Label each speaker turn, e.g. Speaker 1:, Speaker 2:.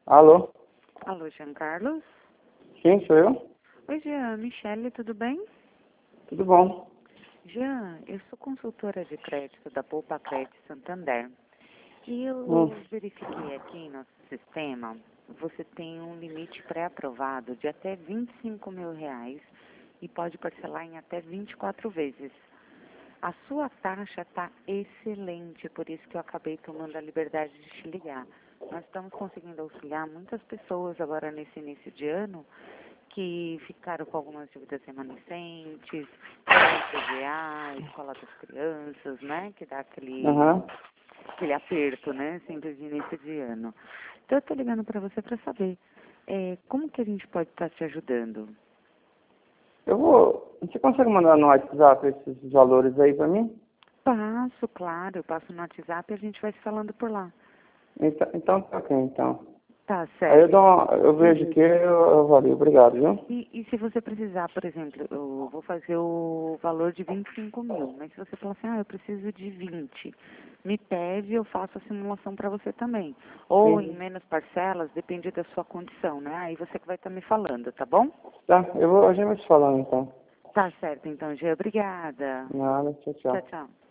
Speaker 1: Alô?
Speaker 2: Alô, Jean Carlos?
Speaker 1: Sim, sou eu?
Speaker 2: Oi, Jean. Michele, tudo bem?
Speaker 1: Tudo bom?
Speaker 2: Jean, eu sou consultora de crédito da Poupa Crédito Santander. E eu
Speaker 1: Hum.
Speaker 2: verifiquei aqui em nosso sistema, você tem um limite pré-aprovado de até R$ 25.000 e pode parcelar em até 24 vezes. A sua taxa está excelente, por isso que eu acabei tomando a liberdade de te ligar. Nós estamos conseguindo auxiliar muitas pessoas agora nesse início de ano que ficaram com algumas dívidas remanescentes, IPVA, escola das crianças, né? Que dá
Speaker 1: Aham.
Speaker 2: aquele aperto, né? Sempre de início de ano. Então, eu estou ligando para você para saber como que a gente pode estar te ajudando.
Speaker 1: Eu vou... Você consegue mandar no WhatsApp esses valores aí pra mim?
Speaker 2: Passo, claro, eu passo no WhatsApp e a gente vai se falando por lá.
Speaker 1: Então tá ok, então.
Speaker 2: Tá
Speaker 1: Aí
Speaker 2: certo.
Speaker 1: eu vejo que eu avalio. Obrigado, viu?
Speaker 2: E se você precisar, por exemplo, eu vou fazer o valor de 25.000, mas se você falar assim, eu preciso de 20, me pede, eu faço a simulação para você também. Ou em
Speaker 1: Sim.
Speaker 2: menos parcelas, depende da sua condição, né? Aí você que vai estar me falando, tá bom?
Speaker 1: Tá, a gente vai se falando então.
Speaker 2: Tá certo, então, Gê. Obrigada.
Speaker 1: Nada, tchau,
Speaker 2: Tchau,
Speaker 1: tchau.
Speaker 2: tchau.